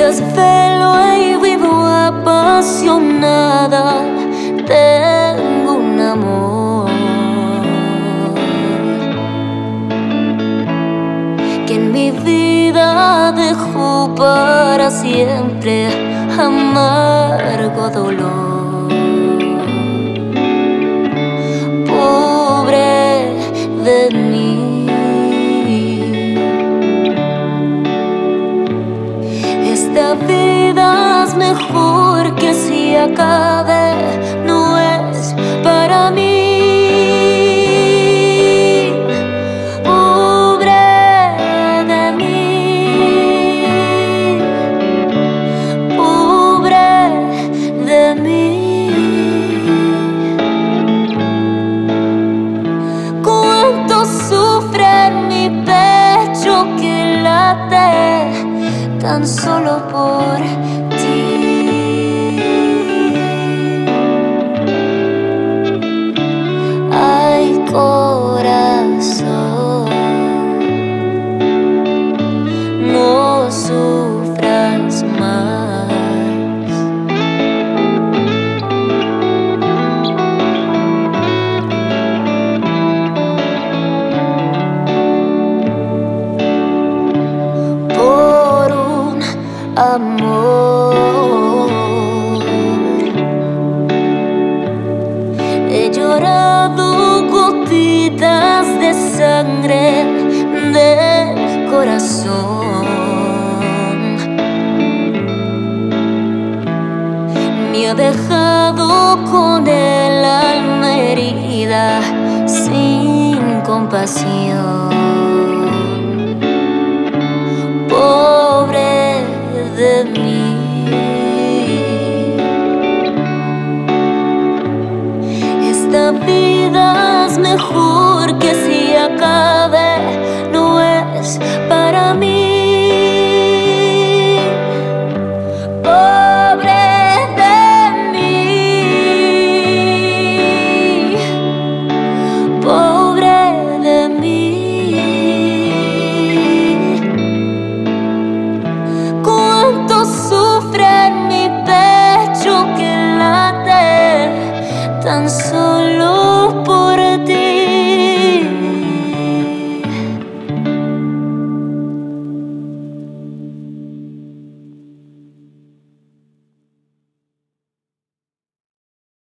desvelo y vivo apasionada. Tengo un amor que en mi vida dejó para siempre amargo dolor. Pobre de mí, esta vida es mejor que se acabe, no es para mí. Pobre de mí, pobre de mí. Cuánto sufre mi pecho que late tan solo por ti. Ay, corazón, no sufras más. Por un amor he llorado gotitas de sangre del corazón. Me ha dejado con el alma herida sin compasión. Pobre de mí, esta vida es mejor que se acabe.